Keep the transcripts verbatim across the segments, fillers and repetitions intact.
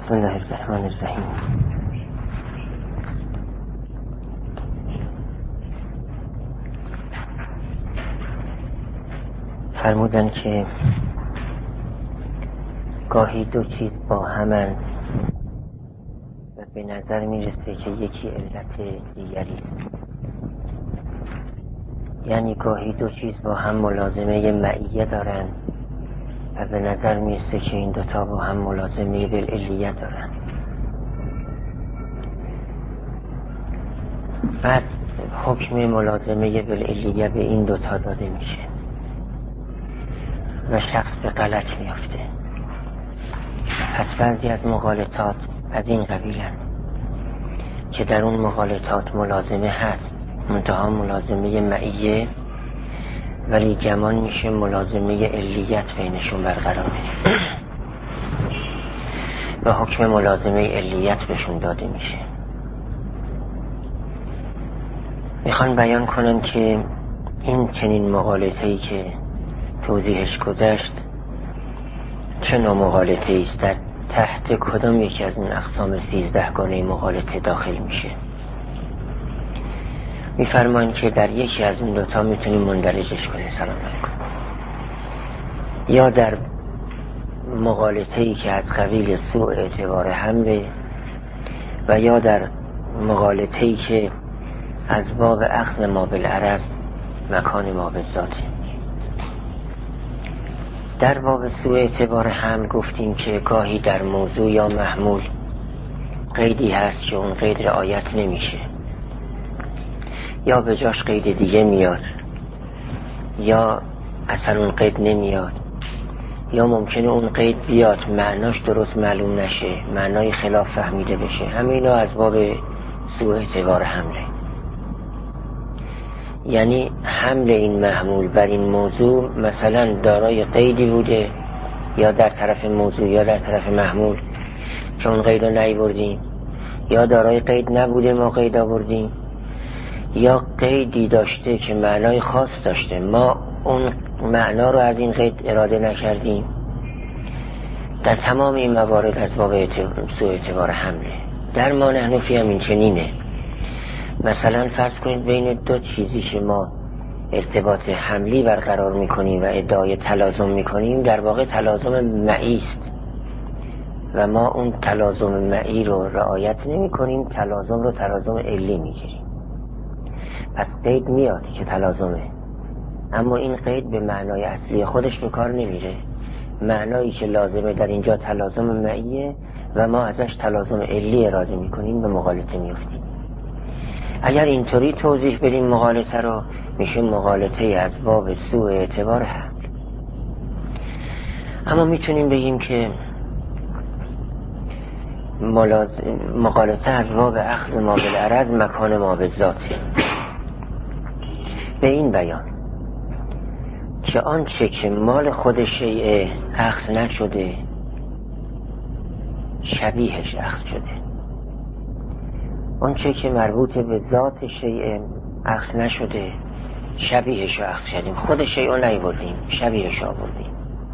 بسم الله الرحمن الرحیم. فرمودن که گاهی دو چیز با همن و به نظر میرسه که یکی علت دیگری است. یعنی گاهی دو چیز با هم ملازمه معیه دارن و به نظر میرسه که این دوتا با هم ملازمه بالعلیه دارن. بعد حکم ملازمه بالعلیه به این دوتا داده میشه و شخص به غلط میافته. پس بعضی از مغالطات از این قبیلن که در اون مغالطات ملازمه هست، منتها ملازمه معیه، ولی گمان میشه ملازمه علیت بینشون برقراره و حکم ملازمه علیت بهشون داده میشه. میخوان بیان کنن که این چنین مغالطه‌ای که توضیحش گذشت چه نوع مغالطه‌ای است، در تحت کدام یکی از این اقسام سیزده گانه مغالطه داخل میشه. میفرمان که در یکی از این دوتا میتونیم مندرجش کنیم. سلام علیکم. یا در مغالطه‌ای که از قبیل سوء اعتبار حمله و یا در مغالطه‌ای که از باب اخذ ما بالعرض مکان ما بالذاته. در باب سوء اعتبار حمل گفتیم که گاهی در موضوع یا محمول قیدی هست که اون قید رعایت نمیشه، یا به جاش قید دیگه میاد، یا اصلا اون قید نمیاد، یا ممکنه اون قید بیاد معناش درست معلوم نشه، معنای خلاف فهمیده بشه. همه اینا از باب سوء اعتبار حمله. یعنی حمل این محمول بر این موضوع مثلا دارای قیدی بوده، یا در طرف موضوع یا در طرف محمول که اون قید رو نیاوردیم، یا دارای قید نبوده ما قید آوردیم، یا قیدی داشته که معنای خاص داشته ما اون معنا رو از این قید اراده نکردیم. در تمام این موارد از باب سوء اعتبار حمله. در ما نحنفی هم این چنینه. مثلا فرض کنید بین دو چیزی که ما ارتباط حملی برقرار میکنیم و ادعای تلازم میکنیم، در واقع تلازم معی است و ما اون تلازم معی رو رعایت نمیکنیم، تلازم رو تلازم علی میگیریم. پس قید میاد که تلازمه، اما این قید به معنای اصلی خودش به کار نمیره. معنایی که لازمه در اینجا تلازم معیه و ما ازش تلازم علی اراده میکنیم، به مغالطه میفتیم. اگر اینطوری توضیح بدیم مغالطه رو، میشه مغالطه از باب سوء اعتبار حمل. اما میتونیم بگیم که مغالطه از باب اخذ ما بالعرض مکان ما بالذاته. به این بیان که آنچه که مال خود شیء اخذ نشده شبیهش اخذ شده، آنچه که مربوط به ذات شیء اخذ نشده شبیهش رو اخذ شدیم. خود شیء رو نیاوردیم، شبیهش آوردیم.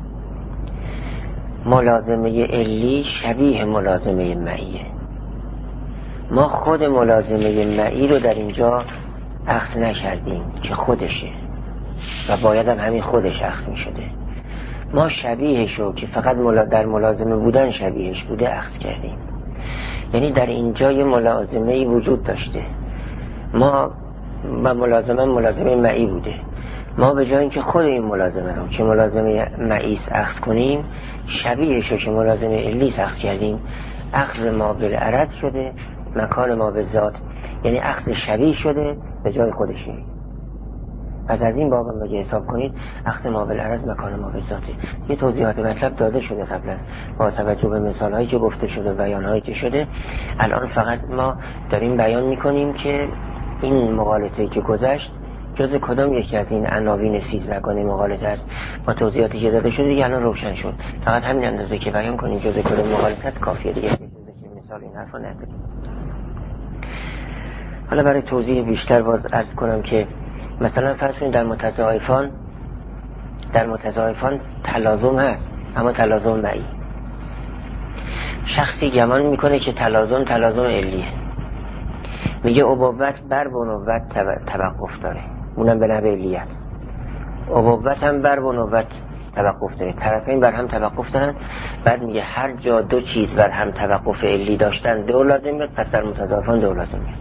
ملازمه علی شبیه ملازمه معیه. ما خود ملازمه معی رو در اینجا اخذ نکردیم که خودشه و باید هم همین خودش اخذ می شده. ما شبیهش رو که فقط در ملازمه بودن شبیهش بوده اخذ کردیم. یعنی در اینجا یه ملازمه‌ای وجود داشته، ما و ملازمه ملازمه معی بوده. ما به جای اینکه خود این ملازمه رو که ملازمه معی اخذ کنیم، شبیهش رو که ملازمه علی اخذ کردیم. اخذ ما بالعرض شده مکان ما بالذات، یعنی اخذ شبیه شده به جای خودشه. پس از این باب هم بگه حساب کنید اخذ ما بالعرض مکان ما بالذاته. یه توضیحات مطلب داده شده قبلا با توجه به مثالهایی که گفته شده و بیانهایی که شده. الان فقط ما داریم بیان میکنیم که این مغالطه‌ای که گذشت جز کدام یکی از این عناوین سیزدهگانه مغالطه است. با توضیحاتی که داده شده دیگه الان روشن شد. فقط همین اندازه که بیان کنیم جز کدام مغالطه است کافیه دیگه. جز که مثال این حرفا نداریم. حالا برای توضیح بیشتر باز عرض کنم که مثلا فرض کنید در متضاعفان در متضاعفان تلازم هست، اما تلازم معی. شخصی گمان میکنه که تلازم تلازم علیه، میگه ابوت بر بنوت توقف داره، اونم به نحو علیت. ابوت هم بر بنوت توقف داره، طرفین بر هم توقف دارن. بعد میگه هر جا دو چیز بر هم توقف علی داشتن دو لازم میاد، پس در متضافان دو لازم میاد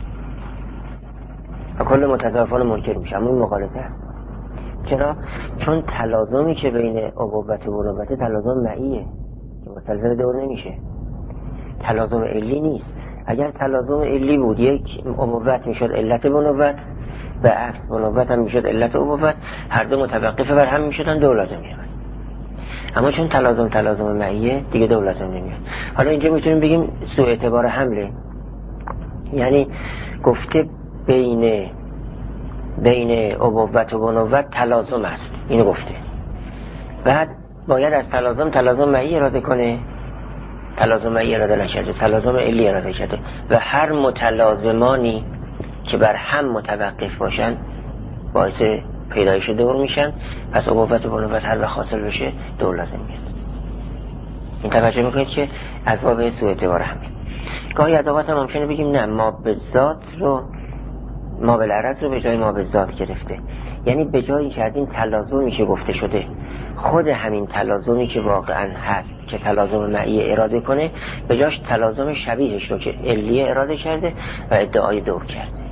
و کل متضافان منکر میشه. اما این مغالطه است. چرا؟ چون تلازمی که بین ابوت و بنوت تلازم معیه که مستلزم دور نمیشه، تلازم علی نیست. اگر تلازم علی بود یک ابوت میشد علت بنوت و عکس بنوت هم میشد علت ابوت، هر دو متوقفه بر هم میشدن دو لازم میاد. اما چون تلازم تلازم معیه دیگه دو لازم نمیاد. حالا اینجا میتونیم بگیم سوء اعتبار حمله، یعنی گفته بین بین ابوت و بنوت تلازم است، اینو گفته، بعد باید از تلازم تلازم معی اراده کنه، تلازم معی اراده نشده، تلازم علی اراده شده و هر متلازمانی که بر هم متوقف باشن باعث پیدایش دور میشن، پس ابوت و بنوت هر وقت حاصل بشه دور لازم میاد. این توجه میکنید که از باب سوء اعتبار حمله. گاهی از اوقات هم ممکنه بگیم نه، ما به ذات رو ما بالعرض رو به جای ما به ذات گرفته، یعنی به جایی که از این تلازمی که گفته شده خود همین تلازمی که واقعا هست که تلازم معی اراده کنه، به جاش تلازم شبیهش رو که علیه اراده کرده و ادعای دور کرده.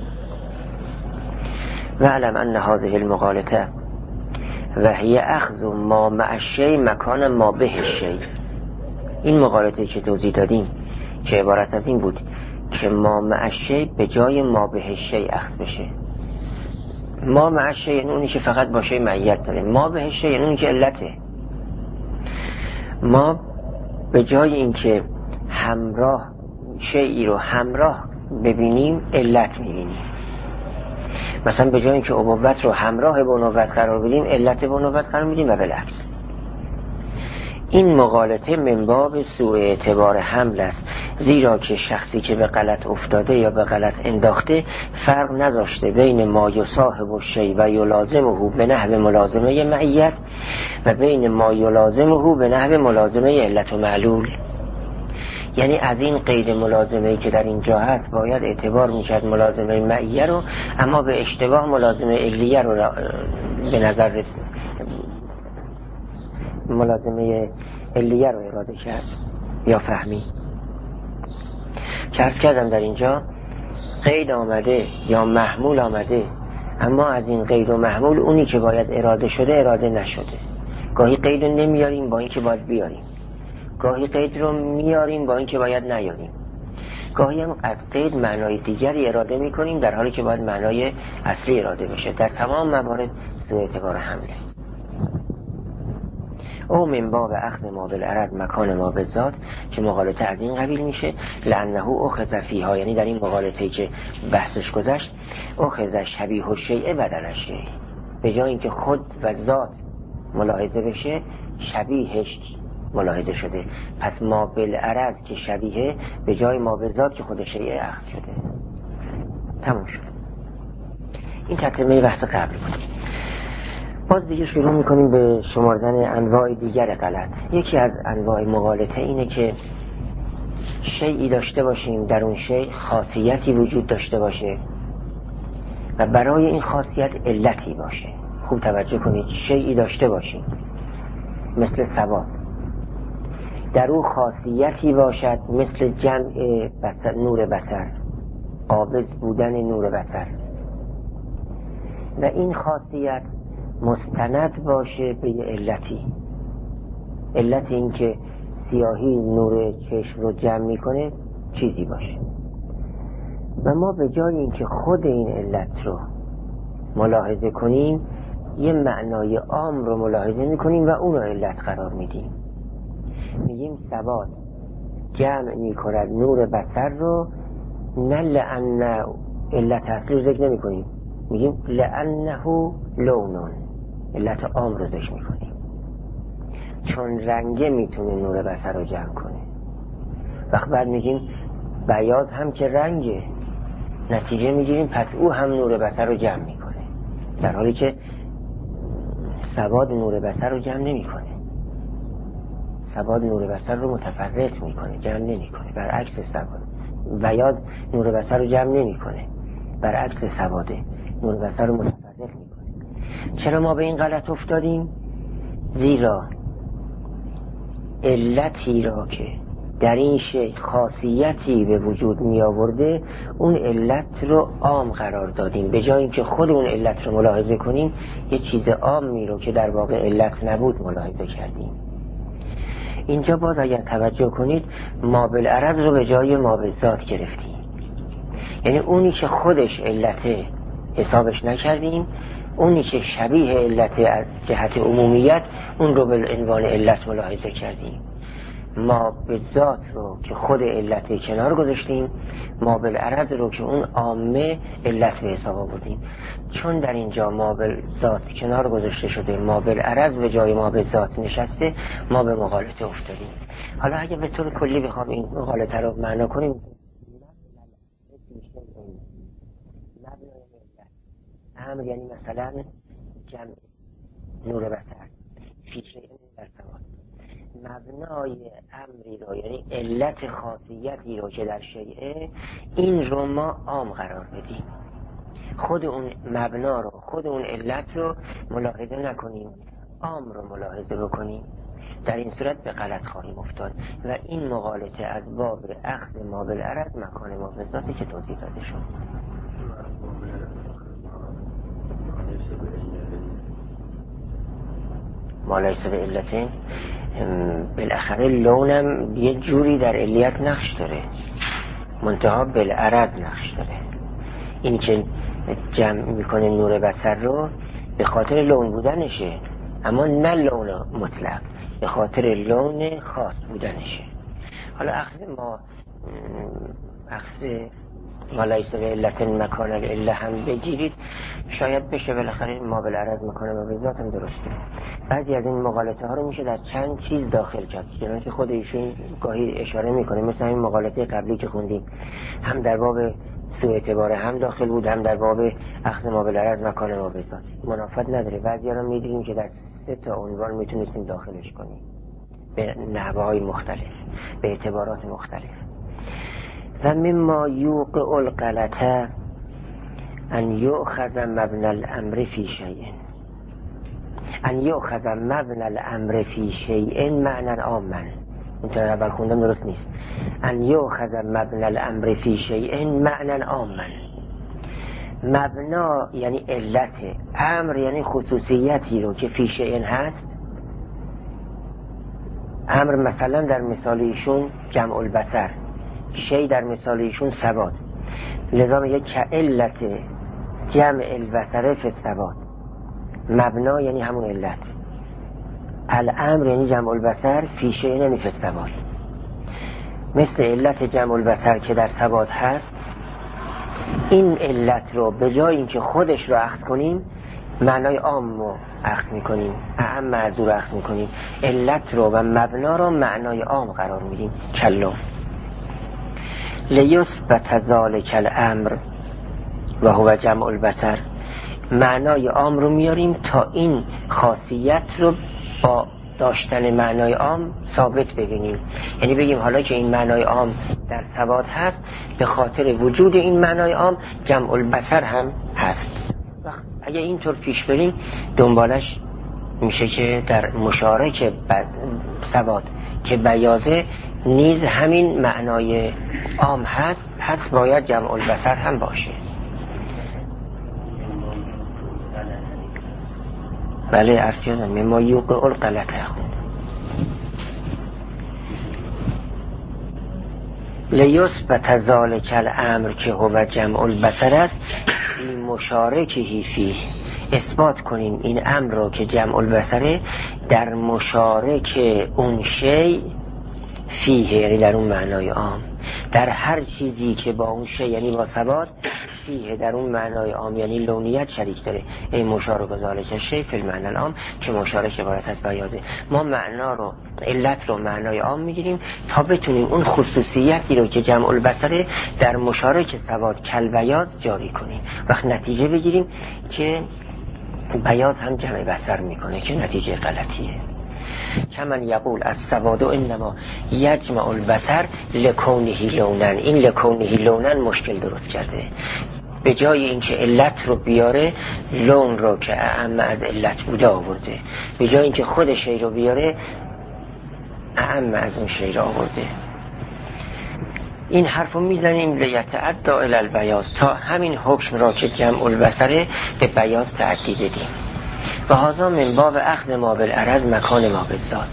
و علم ان هذه المغالطه و هی اخذ ما مع الشیء مکان ما به الشیء. این مغالطه که توضیح دادیم که عبارت از این بود که ما مع الشیء به جای ما به الشیء اخذ بشه. ما مع الشیء یعنی اونی که فقط با شیء معیت داره، ما به الشیء یعنی اونی که علته. ما به جای اینکه همراه شیئی رو همراه ببینیم علت میبینیم. مثلا به جای اینکه ابوت رو همراه بنوت قرار بدیم علت بنوت قرار میدیم و بالعکس. این مغالطه من باب سوء اعتبار حمل است، زیرا که شخصی که به غلط افتاده یا به غلط انداخته فرق نذاشته بین ما یصاحب الشیء و یلازمه به نحو ملازمه معیت و بین ما یلازمه به نحو ملازمه علت و معلول. یعنی از این قید ملازمه‌ای که در اینجا هست باید اعتبار میکرد ملازمه معیه رو، اما به اشتباه ملازمه علیه رو به نظر رسید، ملازمه علیه رو اراده کرد یا فهمی. که عرض کردم در اینجا قید آمده یا محمول آمده، اما از این قید و محمول اونی که باید اراده شده اراده نشده. گاهی قید رو نمیاریم با این که باید بیاریم، گاهی قید رو میاریم با این که باید نیاریم، گاهی هم از قید معنای دیگری اراده میکنیم در حالی که باید معنای اصلی اراده بشه. در تمام موارد سوء اعتبار حمله. او من باب اخذ ما بالعرض مکان ما بالذات که مغالطه از این قبیل میشه، لانه اخذ فیها، یعنی در این مغالطه‌ای که بحثش گذشت اخذ شبیه الشیء بدل الشیء، به جای اینکه خود و ذات ملاحظه بشه شبیهش ملاحظه شده، پس ما بالعرض که شبیه به جای ما بالذات که خود شیء اخذ شده. تموم شد. این تکمله بحث قبل بود. باز دیگه شروع میکنیم به شمردن انواع دیگر غلط. یکی از انواع مغالطه اینه که شیئی داشته باشیم در اون شیء خاصیتی وجود داشته باشه و برای این خاصیت علتی باشه. خوب توجه کنید، شیئی داشته باشیم مثل ثبات، در اون خاصیتی باشد مثل جمع بصر، نور بصر، قابض بودن نور بصر، و این خاصیت مستند باشه به یه علتی. علت این که سیاهی نور چشم رو جمع میکنه چیزی باشه و ما به جای این که خود این علت رو ملاحظه کنیم یه معنای عام رو ملاحظه میکنیم و اون رو علت قرار میدیم. میگیم ثبات جمع میکند نور بصر رو، نه لأن علت اصلی رو ذکر نمی کنیم، میگیم لأنه لونون، علت عام رو ذکر میکنیم، چون رنگه میتونه نور بصر رو جمع کنه. وقت بعد میگیم بیاض هم که رنگه، نتیجه میگیریم پس او هم نور بصر رو جمع میکنه، در حالی که سواد نور بصر رو جمع نمیکنه. سواد نور بصر رو متفرق میکنه، جمع نمیکنه، برعکس سواد. بیاض نور بصر رو جمع نمیکنه، برعکس سواده نور بصر رو متفرق میکنه. چرا ما به این غلط افتادیم؟ زیرا علتی را که در این شی خاصیتی به وجود می آورده اون علت رو عام قرار دادیم، به جای اینکه خود اون علت رو ملاحظه کنیم یه چیز عامی رو که در واقع علت نبود ملاحظه کردیم. اینجا باز اگر توجه کنید ما بالعرض رو به جای ما بالذات گرفتیم، یعنی اونی که خودش علته حسابش نکردیم، اونی که شبیه علت از جهت عمومیت اون رو به عنوان علت ملاحظه کردیم. ما بالذات رو که خود علت کنار گذاشتیم، ما بالعرض رو که اون عامه علت به حساب آوردیم. چون در اینجا ما بالذات کنار گذاشته شده، ما بالعرض به جای ما بالذات نشسته، ما به مغالطه افتادیم. حالا اگه به طور کلی بخوام این مغالطه رو معنا کنیم، امر یعنی مثلا جمع نور بصر، فیشه در سواد، مبنای امری رو یعنی علت خاصیتی رو که در شیعه، این رو ما عام قرار بدیم، خود اون مبنا رو خود اون علت رو ملاحظه نکنیم، عام رو ملاحظه بکنیم. در این صورت به غلط خواهیم افتاد و این مغالطه از باب اخذ ما بالعرض مکان ما بالذاتی که توضیح داده شد. ما لیس به علتین، بالاخره لونم یه جوری در علیت نقش داره، منتها بالعرض نقش داره. این که جمع میکنه نور بصر رو به خاطر لون بودنشه، اما نه لون مطلق، به خاطر لون خاص بودنشه. حالا اخذ ما اخذ ما لیس به علتین مکان العله هم بگیرید، شاید بشه بالاخره ما بالعرض مکان ما بالذات هم درسته. بعضی از این مغالطه ها رو میشه در چند چیز داخل کرد، چنانچه خود ایشون گاهی اشاره میکنه، مثل این مغالطه قبلی که خوندیم، هم در باب سوء اعتبار هم داخل بود، هم در باب اخذ ما بالعرض مکان ما بالذات. منافات نداره، بعضی ها رو میدونیم که در سه تا عنوان میتونستیم داخلش کنیم به نحوه های مختلف، به اعتبارات مختلف. و مما یوقع الغلطه ان یؤخذ مبنى الامر فی شیء، ان یؤخذ مبنى الامر فی شیء معنی عاما. اینطور اول خوندم درست نیست. ان یؤخذ مبنى الامر فی شیء معنی عاما. مبنا یعنی علت، امر یعنی خصوصیتی رو که فی شیء هست. امر مثلا در مثال ایشون جمع البصر، شی در مثال ایشون سواد، لذا میگه که علت جمع البصر فی السواد. مبنا یعنی همون علت، الامر یعنی جمع البصر، فی شیء یعنی فی السواد. مثل علت جمع البصر که در سواد هست، این علت رو به جای اینکه خودش رو اخذ کنیم، معنای عام رو اخذ میکنیم، اعم معذور اخذ میکنیم، علت رو و مبنا رو معنای عام قرار میدیم. کلا لیثبت ذلک الامر و هو جمع البصر، معنای عام رو میاریم تا این خاصیت رو با داشتن معنای عام ثابت ببینیم. یعنی بگیم حالا که این معنای عام در سواد هست، به خاطر وجود این معنای عام جمع البصر هم هست. اگه اینطور پیش بریم، دنبالش میشه که در مشارک سواد که بیازه نیز همین معنای عام هست، پس باید جمع البصر هم باشه. بله ارسیانم مما یوقع الغلطه خود. لیثبت ذلک الامر که هو جمع البصر است، این مشارکهی فیه، اثبات کنیم این امر رو که جمع البصره در مشارک اون شی فیه، یعنی در اون معنای عام، در هر چیزی که با اون شی یعنی با ثبات، فیه در اون معنای عام یعنی لونیت شریک داره. این مشارک ذالک شی فی المعنی العام، که مشارک عبارت از بیازه. ما معنا رو، علت رو معنای عام میگیریم تا بتونیم اون خصوصیتی رو که جمع البصره در مشارک ثبات کل بیاز جاری کنیم، وقت نتیجه بگیریم که بیاز هم جمع بصر میکنه، که نتیجه غلطیه. کمن یقول از سواد انما یجمع البصر لکونه لونن. این لکونه لونن مشکل درست کرده. به جای اینکه علت رو بیاره لون رو که اعم از علت بوده آورده، به جای اینکه خود شی رو بیاره اعم از اون شی رو آورده. این حرف رو میزنیم لیتعدی الی البیاض، تا همین حکم را که جمع البصره به بیاض تعدی بدیم. و هذا من باب اخذ ما بالعرض مکان ما بالذات،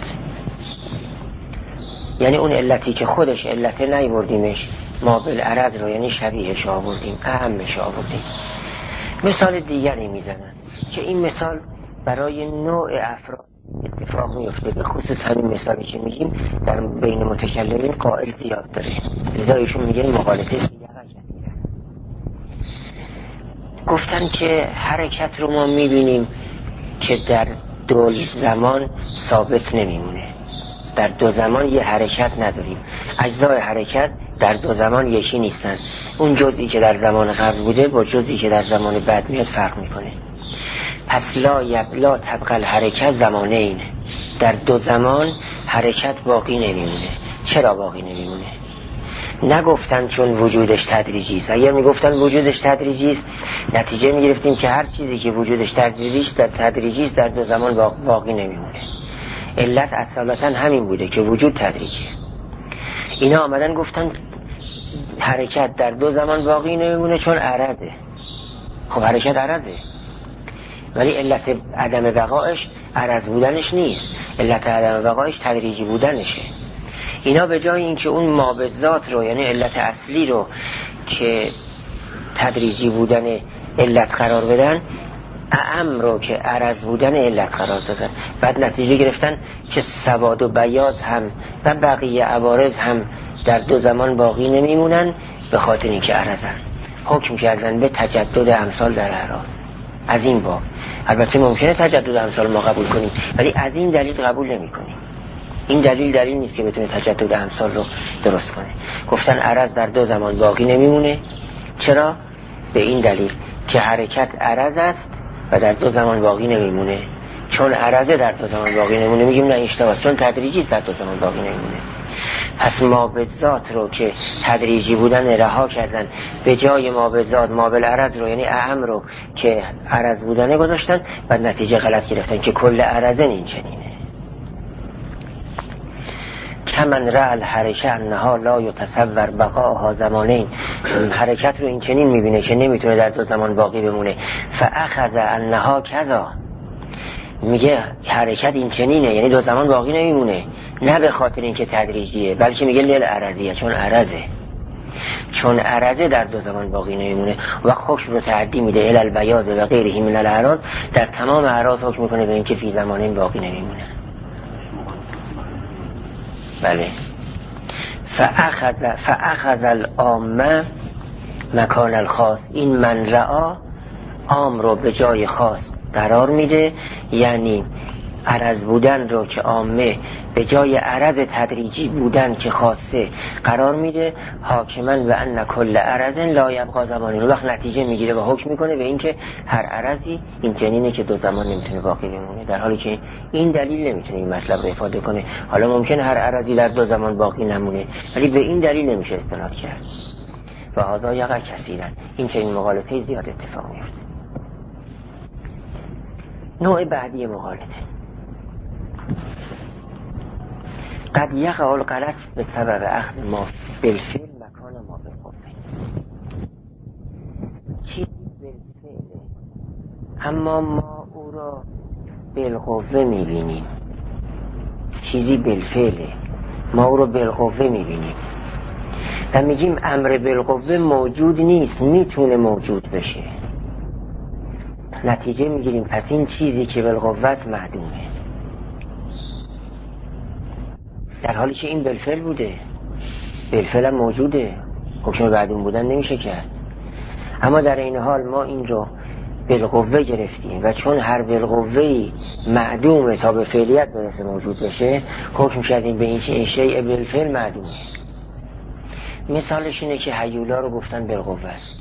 یعنی اون علتی که خودش علته نیوردیمش، ما بالعرض رو یعنی شبیهش آوردیم، اهمش آوردیم. مثال دیگری میزنن که این مثال برای نوع افراد اتفاق میفته، به خصوص همین مثالی که میگیم در بین متکلمین قائل زیاد داره، لذا ایشون میگه مغالطه سیغه کثیره. گفتن که حرکت رو ما میبینیم که در دو زمان ثابت نمیمونه، در دو زمان یه حرکت نداریم، اجزای حرکت در دو زمان یکی نیستن. اون جزئی که در زمان قبل بوده با جزئی که در زمان بعد میاد فرق میکنه. پس لا یبلا طبق الحرکت زمانه اینه، در دو زمان حرکت باقی نمیمونه. چرا باقی نمیمونه؟ نگفتن چون وجودش تدریجی است. اگر میگفتن وجودش تدریجی است، نتیجه میگرفتیم که هر چیزی که وجودش تدریجی است در تدریجی است در دو زمان باقی نمیمونه. علت اصالتا همین بوده که وجود تدریجیه. اینا آمدن گفتن حرکت در دو زمان باقی نمیمونه چون عرضه. خب حرکت عرضه، ولی علت عدم بقایش عرض بودنش نیست، علت عدم بقایش تدریجی بودنشه. اینا به جای اینکه اون ما به ذات رو یعنی علت اصلی رو که تدریجی بودن علت قرار بدن، اعم رو که عرض بودن علت قرار دادن. بعد نتیجه گرفتن که سواد و بیاض هم و بقیه عوارض هم در دو زمان باقی نمیمونن به خاطر اینکه عرضن. حکم کردن به تجدد امثال در اعراض. از این باب البته ممکنه تجدد امثال ما قبول کنیم، ولی از این دلیل قبول نمی کنیم. این دلیل دلیل نیست که بتونه تجدد امثال رو درست کنه. گفتن عرض در دو زمان باقی نمیمونه. چرا؟ به این دلیل که حرکت عرض است و در دو زمان باقی نمیمونه. چون عرضه در دو زمان باقی نمیمونه میگیم نه اشتباه، چون تدریجی است در دو زمان باقی نمیمونه. پس ما به ذات رو که تدریجی بودن رها کردن، به جای ما به ذات ما بالعرض رو یعنی اعم رو که عرض بودنه گذاشتن، بعد نتیجه غلط گرفتن که کل عرضه این چنینه. کمن رعل حرکه انها لا یتصور بقاها زمانین، حرکت رو این چنین میبینه که نمیتونه در دو زمان باقی بمونه. فاخذ انها کذا، میگه حرکت این چنینه یعنی دو زمان باقی نمیمونه، نه به خاطر اینکه تدریجیه بلکه میگه لیل عرضیه، چون عرضه چون عرضه در دو زمان باقی نمیمونه. و حکم رو تعدی میده الی البیاض و غیره من الاعراض، در تمام اعراض حکم میکنه به اینکه فی زمانین باقی نمیمونه. بله. فاخذ فاخذ العامه مکان الخاص، این من رعا عام رو به جای خاص قرار میده، یعنی عرض بودن رو که عامه به جای عرض تدریجی بودن که خاصه قرار میده. حاکمن و ان کل عرض لا یبقا زمانی، رو وقت نتیجه میگیره و حکم میکنه به اینکه هر عرضی این چنینه که دو زمان نمیتونه باقی بمونه، در حالی که این دلیل نمیتونه این مطلب رو افاده کنه. حالا ممکن هر عرضی در دو زمان باقی نمونه، ولی به این دلیل نمیشه استناد کرد. و هذا یقع کثیرا، این چنین مغالطه زیاد اتفاق میفته. نوع بعدی مغالطه، قد یقع الغلط به سبب اخذ ما بالفعل مکان ما بالقوه. چیزی بالفعله اما ما او را بالقوه میبینیم. چیزی بالفعله ما او را بالقوه میبینیم و میگیم امر بالقوه موجود نیست، میتونه موجود بشه. نتیجه میگیریم پس این چیزی که بالقوه است معدومه، در حالی که این بالفعل بوده، بالفعل هم موجوده، حکم معدوم بودن نمیشه کرد. اما در این حال ما این رو بالقوه گرفتیم و چون هر بالقوه‌ای معدومه تا به فعلیت برسه موجود بشه، حکم کردیم به این چه این شیء بالفعل معدومه. مثالش اینه که هیولا رو گفتن بالقوه است،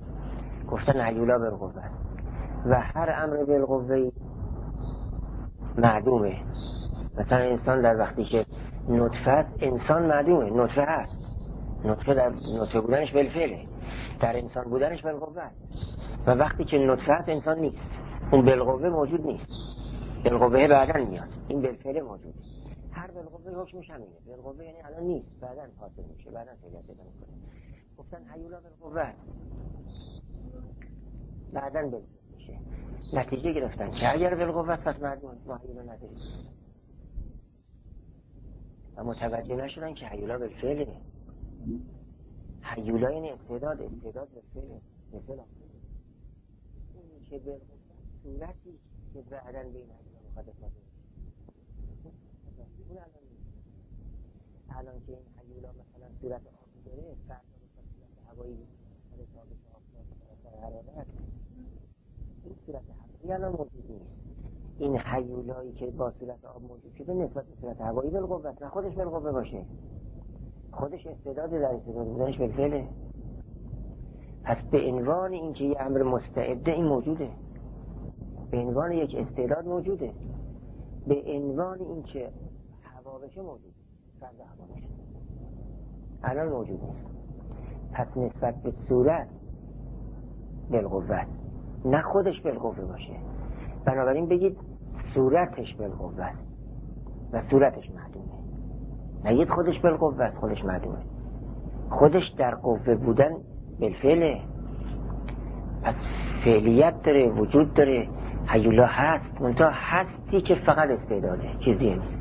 گفتن هیولا بالقوه است و هر امر بالقوه‌ای معدومه. مثلا انسان در وقتی که نطفه است، انسان معدومه، نطفه هست. نطفه در نطفه بودنش بالفعله، در انسان بودنش بالقوه است. و وقتی که نطفه است انسان نیست، اون بالقوه موجود نیست. بالقوه بعداً میاد، این بالفعله موجوده. هر بالقوه حکمش همینه. بالقوه یعنی الان نیست، بعداً حاصل میشه، بعداً فعالیت پیدا میکنه. گفتن هیولا بالقوه است، بعداً بالفعل میشه. نتیجه گرفتن که اگر بالقوه است پس معدوم، ما هیولا نداریم. و متوجه نشدن که هیولا بالفعله. هیولا یعنی استعداد، استعداد بالفعله. مثلا این که بالقوه صورتی که بعداً به این هیولا مخاطب اضافه میشه. اون الان نیست. الان که این هیولا مثلا صورت آبی داره، فردا به صورت هوایی مثلا تابش آفتاب مثلا حرارت، این صورت هوایی الان موجود نیست. این هیولایی که با صورت آب موجود شده نسبت به صورت هوایی بالقوه است، نه خودش بالقوه باشه، خودش استعداد در استعداد بودنش بالفعله. پس به عنوان اینکه یه امر مستعده این موجوده، به عنوان یک استعداد موجوده، به عنوان اینکه هوا بشه موجوده، فردا هوا بشه الان موجود نیست. پس نسبت به صورت بالقوه است، نه خودش بالقوه باشه. بنابراین بگید صورتش بالقوه است و صورتش معدومه. نگید خودش بالقوه است خودش معدومه. خودش در قوه بودن بالفعله، پس فعلیت داره، وجود داره. هیولا هست، منتها هستی که فقط استعداده، چیزی نیست.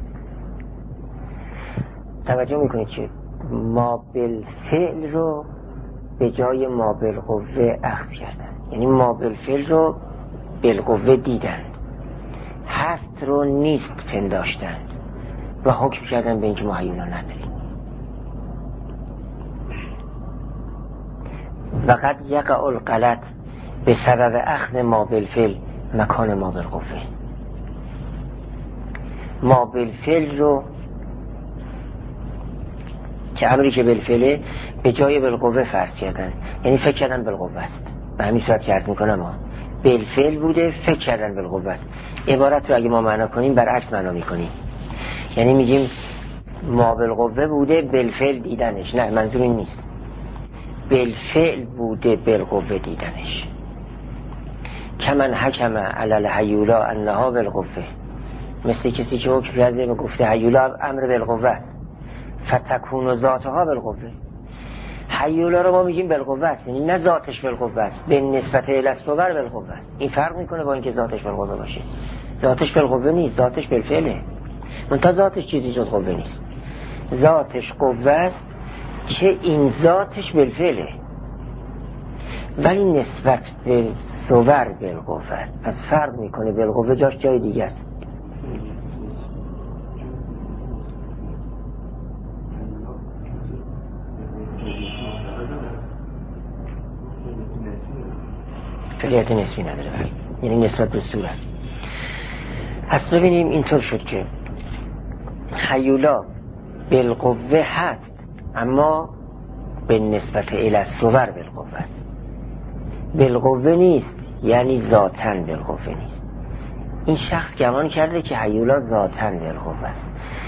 توجه میکنید که ما بالفعل رو به جای ما بالقوه اخذ کردن، یعنی ما بالفعل رو بالقوه دیدن، هست رو نیست پنداشتن و حکم کردن به اینکه ما هیولا نداریم. و قد یقع الغلط به سبب اخذ ما بالفعل مکان ما بالقوه. ما بالفعل رو که امری که بالفعله به جای بالقوه فرض کردن، یعنی فکر کردن بالقوه است. به همین صورت که عرض میکنم ما بالفعل بوده، فکر کردن بالقوه است. عبارت رو اگه ما معنا کنیم برعکس معنا میکنیم، یعنی میگیم ما بالقوه بوده بالفعل دیدنش. نه، منظور این نیست. بالفعل بوده بالقوه دیدنش. کمن حکم علی الهیولا انها بالقوه، مثل کسی که حکم کرده و گفته هیولا امر بالقوه است، فتکون ذاتها بالقوه. هیولا رو ما میگیم بالقوه است، یعنی نه ذاتش بالقوه است، به نسبت الاستوبر بالقوه است. این فرق میکنه با اینکه ذاتش بالقوه باشه. ذاتش بالقوه نیست، ذاتش بالفعله. منتها ذاتش چیزی جز قوه نیست. ذاتش قوه است که این ذاتش بالفعله، ولی نسبت به صور بالقوه است. پس فرق میکنه، بالقوه جاش جای دیگه است. فعلیت نسبی نداره، یعنی نسبت به صورت. پس ببینیم اینطور شد که هیولا بالقوه هست، اما به نسبت الی الصور بالقوه است. بالقوه نیست، یعنی ذاتاً بالقوه نیست. این شخص گمان کرده که هیولا ذاتاً بالقوه است.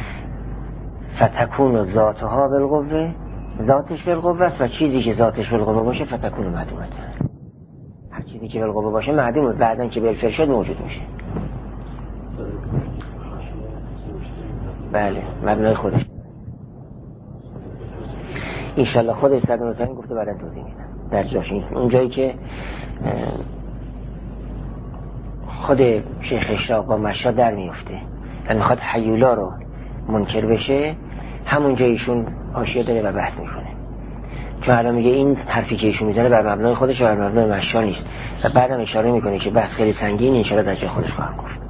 فتکون ذاتها بالقوه، ذاتش بالقوه است، و چیزی که ذاتش بالقوه باشه فتکون معدومه. هر چیزی که بالقوه باشه معدومه، بعدن که بالفعل شد موجود میشه. بله، مبنای خودش. انشالله خودش صد و نوتاین گفته بعدن توضیح میدم در جاش. اون جایی که خود شیخ اشراق با مشا در میفته و میخواد هیولا رو منکر بشه، همون جایشون حاشیه داره و بحث میکنه. چون الان میگه این حرفی که ایشون میزنه بر مبنای خودش و بر مبنای مشا نیست، و بعدم اشاره میکنه که بحث خیلی سنگین، انشالله در جای خودش خواهم گفت.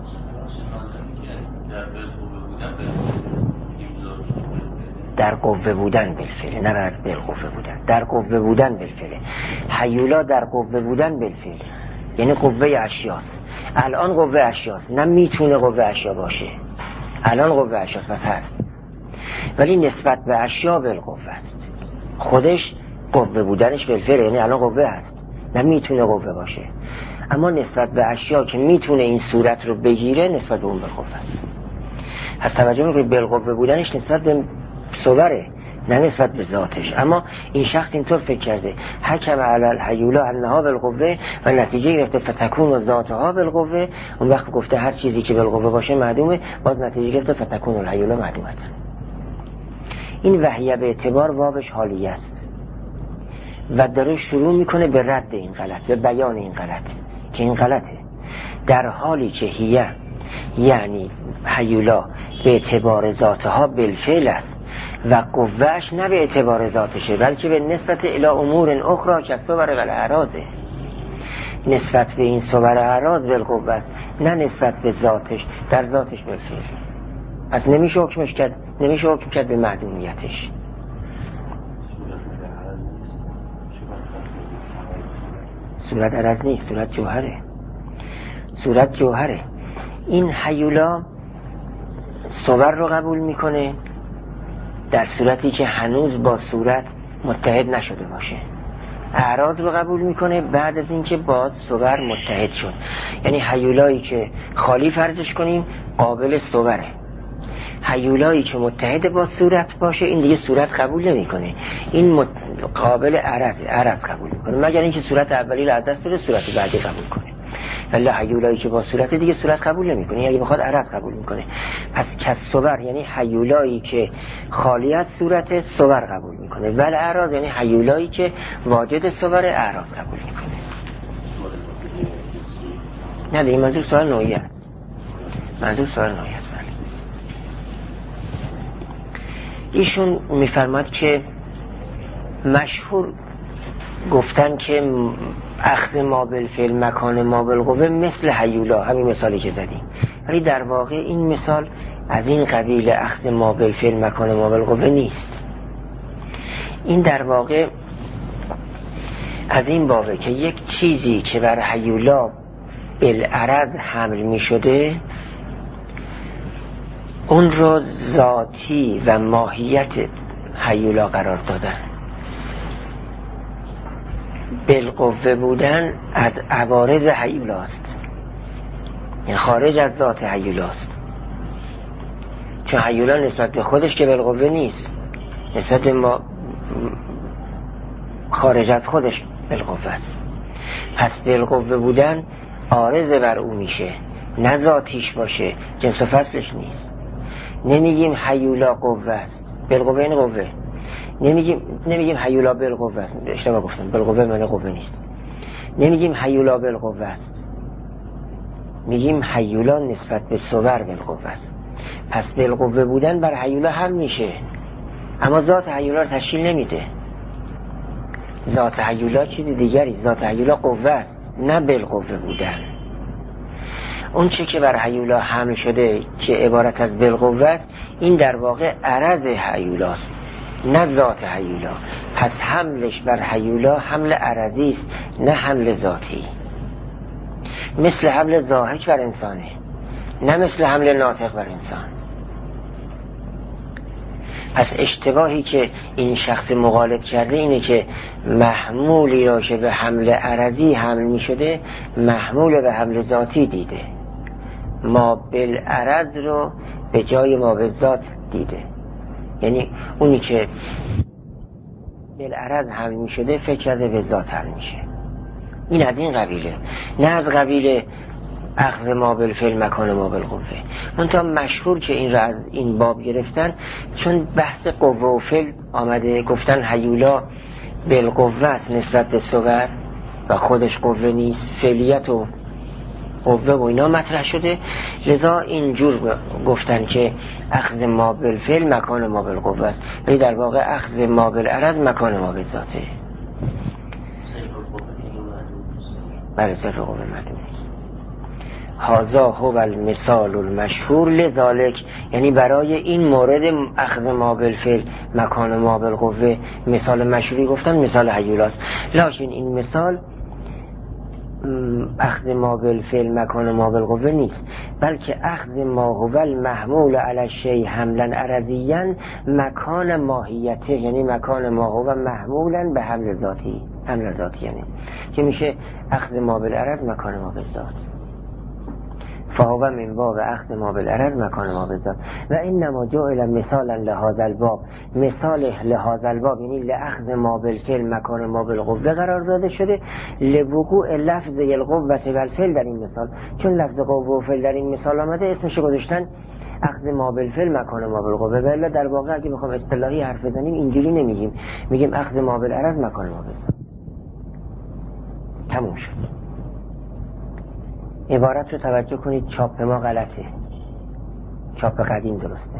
در قوه بودن بالفعل، نه بر بالقوه بودن. در قوه بودن بالفعل. هیولا در قوه بودن بالفعل، یعنی قوه اشیاست. الان قوه اشیاست، نه میتونه قوه اشیا باشه. الان قوه اشیاست، پس هست، ولی نسبت به اشیا بالقوه است. خودش قوه بودنش بالفعل، یعنی الان قوه هست، نه میتونه قوه باشه. اما نسبت به اشیا که میتونه این صورت رو بگیره نسبت به اون بالقوه است. پس توجه میکنید بالقوه بودنش نسبت به صوره نه نسبت به ذاتش. اما این شخص اینطور فکر کرده حکم علی الحیولا انها بالقوه و نتیجه گرفته فتکون ذاتها بالقوه. اون وقت گفته هر چیزی که بالقوه باشه معدومه، باز نتیجه گرفته فتکون الحیولا معدومه. این وحیه به اعتبار وابش حالیه است و داره شروع میکنه به رد این غلط، به بیان این غلط که این غلطه، در حالی که هیه یعنی حیولا به اعتبار ذاتها بالفعل است و قوهش نه به اعتبار ذاتشه بلکه به نسبت الی امور اخرى که صور و الاعراضه. نسبت به این صور اعراض بالقوه است نه نسبت به ذاتش، در ذاتش بالفعل. پس نمیشه حکمش کرد، نمیشه حکم کرد به معدومیتش. صورت عرض نیست، صورت جوهره. صورت جوهره. این حیولا صور رو قبول میکنه در صورتی که هنوز با صورت متحد نشده باشه. اعراض رو قبول میکنه بعد از اینکه باز صور متحد شد. یعنی حیولایی که خالی فرضش کنیم قابل صوره، حیولایی که متحد با صورت باشه این دیگه صورت قبول نمیکنه، این مت... قابل عرض عرض قبول میکنه، مگر اینکه صورت اولی رو از دست بده صورت بعدی قبول کنه. ولی حیولایی که با صورت دیگه صورت قبول نمیکنه، اگه بخواد عرض قبول میکنه. پس کسور یعنی حیولایی که خالی از صورت صور قبول میکنه، ولی اعراض یعنی حیولایی که واجد صور اعراض قبول میکنه. نه این منظور سوال نوعی است، منظور سوال نوعی است. ایشون میفرماد که مشهور گفتن که اخذ ما بالفعل مکان ما بالقوه مثل حیولا، همین مثالی که زدیم، ولی در واقع این مثال از این قبیل اخذ ما بالفعل مکان ما بالقوه نیست. این در واقع از این بابه که یک چیزی که بر حیولا بالعرض حمل می شده اون رو ذاتی و ماهیت حیولا قرار دادن. بالقوه بودن از عوارض حیولاست، این خارج از ذات حیولاست، چون حیولا نسبت به خودش که بالقوه نیست، نسبت به ما خارج از خودش بالقوه است. پس بالقوه بودن عارض بر او میشه، نه ذاتیش باشه، جنس و فصلش نیست. نمیگیم حیولا قوه است، بالقوه این قوه، نمیگیم نمیگیم حیولا بالقوه است، اشتباه گفتم، بالقوه معنی قوه نیست. نمیگیم حیولا بالقوه است، میگیم حیولا نسبت به صور بالقوه است. پس بالقوه بودن بر حیولا هم میشه، اما ذات حیولا رو تشکیل نمیده. ذات حیولا چیز دیگری، ذات حیولا قوه است نه بالقوه بودن. اون چه که بر حیولا حمل شده که عبارت از بالقوه است، این در واقع عرض حیولاست نه ذات حیولا. پس حملش بر حیولا حمل عرضی است نه حمل ذاتی، مثل حمل ضاحک بر انسانه نه مثل حمل ناطق بر انسان. پس اشتباهی که این شخص مغالط کرده اینه که محمولی را که به حمل عرضی حمل می شده محمول به حمل ذاتی دیده، ما بالعرض رو به جای ما به ذات دیده. یعنی اونی که بالعرض حمل می شده فکر کرده به ذات حمل میشه. این از این قبیله، نه از قبیل اخذ ما بالفعل مکان ما بالقوه. منتها مشهور که این را از این باب گرفتن چون بحث قوه و فعل آمده، گفتن حیولا بالقوه است نسبت به صور و خودش قوه نیست، فعلیت و قوه و اینا مطرح شده، لذا اینجور گفتن که اخذ ما بالفعل مکان ما بالقوه است، ولی در واقع اخذ ما بالعرض مکان ما بالذاته. برای صرف قوه معدوم نیست. هذا هو المثال المشهور لذالک، یعنی برای این مورد اخذ ما بالفعل مکان ما بالقوه مثال مشهوری گفتن مثال حیولاست. لکن این مثال اخذ ما بالفعل مکان ما بالقوه نیست، بلکه اخذ ما هو المحمول علی الشیء حملا عرضیا مکان ماهیته، یعنی مکان ما هو محمولا به حمل ذاتی، حمل ذاتی. یعنی که میشه اخذ ما بالعرض مکان ما بالذات. فهو من باب اخذ ما بالعرض مکان ما بالذات. و انما جعل مثالا لهذا الباب، مثال لهذا الباب یعنی لاخذ ما بالفعل مکان ما بالقوه قرار داده شده لوقوع لفظ القوه و الفعل در این مثال. چون لفظ قوه و فعل در این مثال آمده اسمش گذاشتن اخذ ما بالفعل مکان ما بالقوه. ولی در واقع اگه بخوام اصطلاحی حرف بزنیم اینجوری نمیگیم، میگیم اخذ ما بالعرض مکان ما بالذات. تموم شد. عبارت رو توجه کنید، چاپ ما غلطه، چاپ قدیم درسته.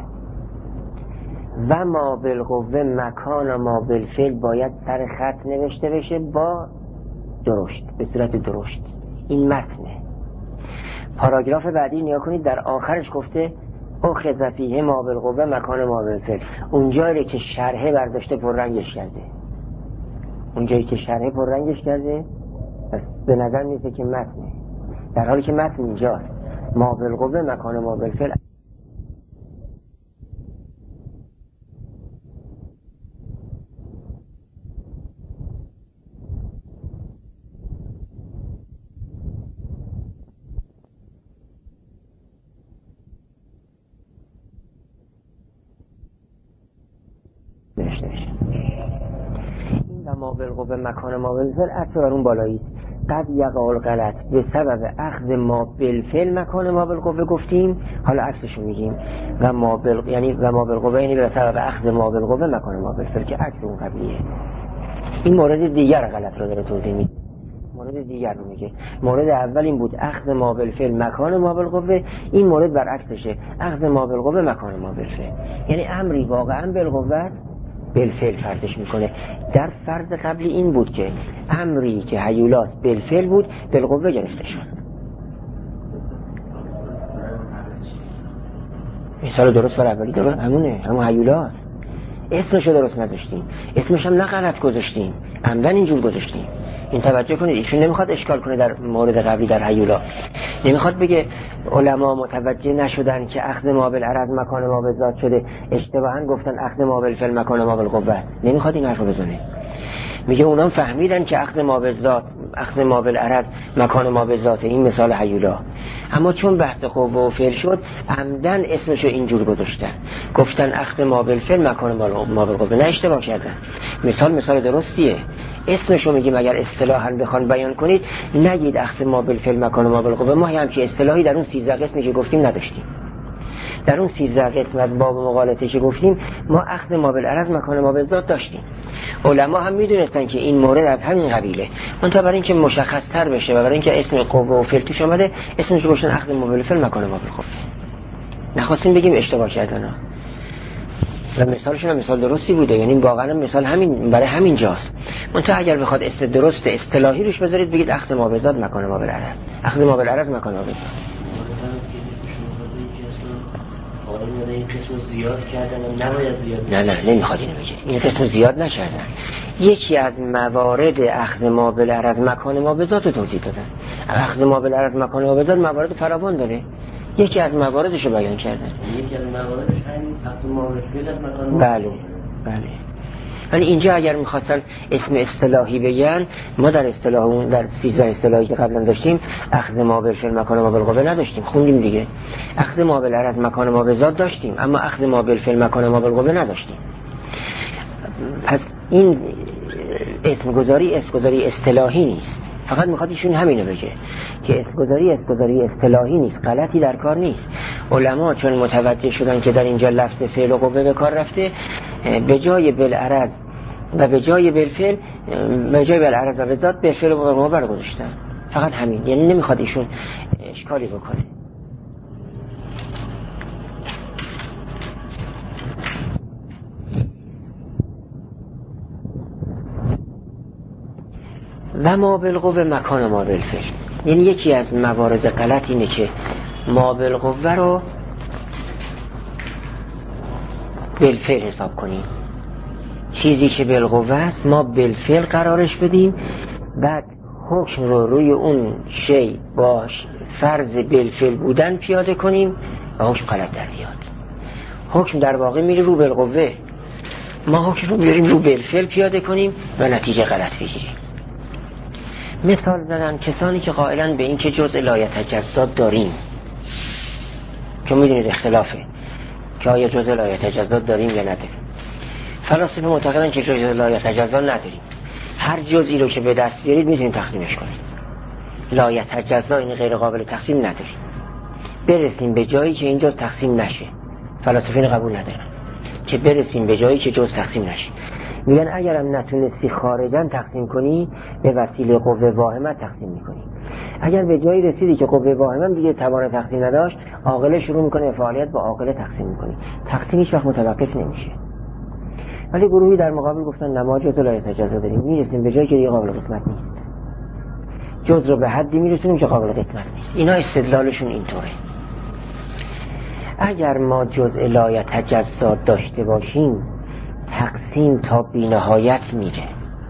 و ما بالقوه مکان ما بالفعل باید سر خط نوشته بشه با درشت، به صورت درشت. این متنه. پاراگراف بعدی نیا کنید، در آخرش گفته اخذ فیه ما بالقوه مکان ما بالفعل. اونجایی که شرحه برداشته پررنگش کرده، اونجایی که شرحه پررنگش کرده به نظر میسه که متنه، در حالی که متن اینجاست. ما بالقوه مکان ما بالفعل. نوشته بشه این و ما بالقوه مکان ما بالفعل اصلا اون بالایی قد یقال غلط به سبب اخذ ما بالفعل مکان ما بالقوه گفتیم، حالا عکسشو میگیم و ما بال یعنی و ما بالقوه یعنی به سبب اخذ ما بالقوه مکان ما بالفعل که عکس اون قبلیه. این مورد دیگر غلط رو داره توضیح میده، مورد دیگر رو میگه. مورد اول این بود اخذ ما بالفعل مکان ما بالقوه، این مورد برعکسشه اخذ ما بالقوه مکان ما بالفعل، یعنی امری واقعا بالقوه بالفعل فرضش میکنه. در فرض قبلی این بود که امری که هیولات بالفعل بود بالقوه گرفته شد. مثال درست بر اولی درست همونه، همون هیولات. اسمشو درست نداشتیم، اسمش هم نه غلط گذاشتیم، عمدن اینجور گذاشتیم. این توجه کنید، ایشون نمیخواد اشکال کنه در مورد قبلی در هیولا، نمیخواد بگه علما متوجه نشدن که اخذ ما بالعرض مکان ما بالذات شده، اشتباهاً گفتن اخذ ما بالفعل مکان ما بالقوه. نمیخواد این حرفو بزنه، میگه اونام فهمیدن که اخذ ما بالذات اخذ ما بالعرض مکان ما بالذات، این مثال هیولا. اما چون بحث قوه و فعل شد عمدن اسمشو اینجور گذاشتن، گفتن اخذ ما بالفعل مکان ما بالقوه. نه اشتباه کردن، مثال مثال درستیه. اسمشو میگیم اگر اصطلاحاً بخوان بیان کنید نگید اخذ ما بالفعل مکان ما بالقوه. ما همچین اصطلاحی در اون سیزده قسمی که گفتیم نداشتیم. در اون سیزده قسم از باب مغالطه که گفتیم ما اخذ ما بالعرض مکان ما بالذات داشتیم. علما هم میدونستن که این مورد از همین قبیله، منتها برای اینکه مشخص تر بشه و برای اینکه اسم قوه و فعل توش اومده اسمش رو گذاشتن اخذ ما بالفعل مکان ما بالقوه. نخواستیم بگیم اشتباه کردن ها. و مثالشون هم مثال درستی بوده، یعنی واقعا مثال همین برای همین جاست. منتها اگر بخواد اسم درست اصطلاحی روش بذارید بگید اخذ ما بالذات مکان ما بالعرض، اخذ ما بالعرض مکان ما بالذات. این قسم زیاد کردن نباید زیاد. نه نه نمیخواد اینو بگه، این قسم زیاد نکردن. یکی از موارد اخذ ما بالعرض مکان ما بالذات رو توضیح دادن. اخذ ما بالعرض مکان ما بالذات موارد فراوان داره، یکی از مواردش رو بیان کردن. یکی از مواردش همین اخذ ما بالفعل مکان ما. بله بله. ولی اینجا اگر میخواستن اسم اصطلاحی بگن، ما در اصطلاح در سیزده اصطلاحی که قبلا داشتیم اخذ ما بالفعل مکان ما بالقوه نداشتیم، خوندیم دیگه. اخذ ما بالعرض مکان ما بالذات داشتیم، اما اخذ ما بالفعل مکان ما بالقوه نداشتیم. پس این اسم گذاری اسم گذاری اصطلاحی نیست، فقط میخواد ایشون همینو بگه که اسم گذاری اسم گذاری اصطلاحی نیست، غلطی در کار نیست. علما چون متوجه شدن که در اینجا لفظ فعل و قوه به کار رفته، به جای بالعرض و به جای بالفعل، به جای بالعرض و بالذات بالفعل و قوه بر گذاشتن. فقط همین، یعنی نمیخواد ایشون اشکالی بکنه. و ما بالقوه مکان ما بالفعل، یعنی یکی از موارد غلط اینه که ما بالقوه رو بالفعل حساب کنیم. چیزی که بالقوه است ما بالفعل قرارش بدیم، بعد حکم رو روی اون شی باش فرض بالفعل بودن پیاده کنیم و حکم غلط در بیاد. حکم در واقع میره رو بالقوه، ما حکم رو بیاریم رو بالفعل پیاده کنیم و نتیجه غلط بگیریم. مثال زدن کسانی که قائلن به این که جزء لایتجزا داریم، که میدونید اختلافه که آیا جزء لایتجزا داریم یا نداریم. فلاسفه معتقدن که جزء لایتجزا نداریم، هر جزئی رو که به دست بیارید میتونید تقسیمش کنید. لایتجزا این غیر قابل تقسیم نداریم، برسیم به جایی که این جزء تقسیم نشه. فلاسفه این قبول ندارن که برسیم به جایی که جزء تقسیم نشه. میگن اگرم نتونستی خارجاً تقسیم کنی، به وسیله قوه واهمه تقسیم میکنی. اگر به جایی رسیدی که قوه واهمه دیگه توان تقسیم نداشت، عاقله شروع میکنه فعالیت با عاقله تقسیم میکنی. تقسیم هیچ وقت متوقف نمیشه. ولی گروهی در مقابل گفتن نما جزء لایتجزا داریم، میرسیم به جایی که دیگه قابل قسمت نیست. جزء رو به حدی میرسونیم که قابل قسمت نیست. اینا استدلالشون اینطوره. اگر ما جزء لایتجزا داشته باشیم، تقسیم تا بی‌نهایت میره.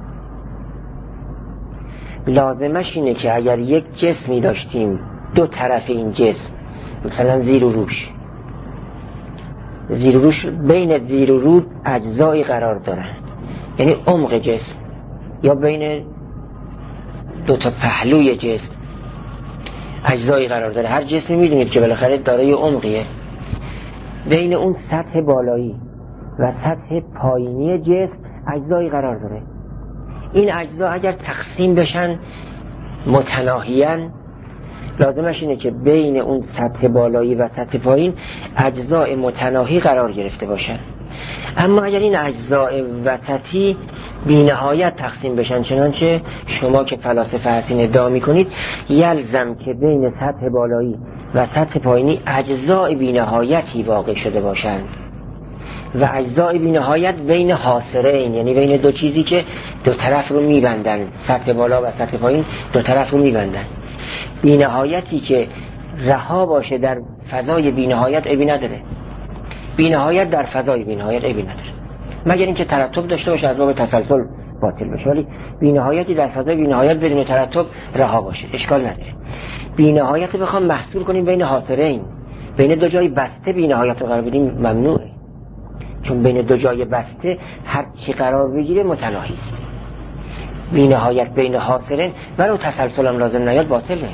لازمش اینه که اگر یک جسمی داشتیم، دو طرف این جسم مثلا زیر و روش، زیر و روش بین زیر و رو اجزایی قرار دارن، یعنی عمق جسم، یا بین دو تا پهلوی جسم اجزایی قرار داره. هر جسمی میدونید که بالاخره دارای عمقیه. بین اون سطح بالایی و سطح پایینی جسم اجزایی قرار داره. این اجزا اگر تقسیم بشن متناهیاً، لازمش اینه که بین اون سطح بالایی و سطح پایین اجزای متناهی قرار گرفته باشن. اما اگر این اجزای وسطی بی نهایت تقسیم بشن، چنانچه شما که فلاسفه هستین ادعا میکنید، یلزم که بین سطح بالایی و سطح پایینی اجزای بی نهایتی واقع شده باشند و اجزای بی نهایت بین حاصرین، یعنی بین دو چیزی که دو طرف رو میبندن، سطح بالا و سطح پایین دو طرف رو میبندن. بی نهایتی که رها باشه در فضای بی نهایت عیبی نداره. بی نهایت در فضای بی نهایت عیبی نداره، مگر اینکه ترتب داشته باشه از باب تسلسل باطل بشه. ولی بی نهایتی در فضای بی نهایت بدون ترتب رها باشه اشکال نداره. بی نهایت بخوام محصور کنیم بین حاصرین، بین دو جای بسته بی نهایت رو قرار بدیم ممنوعه، چون بین دو جای بسته هر چی قرار بگیره متناهی است. بی نهایت بین حاصرین ولو تسلسل هم لازم نیاد باطله.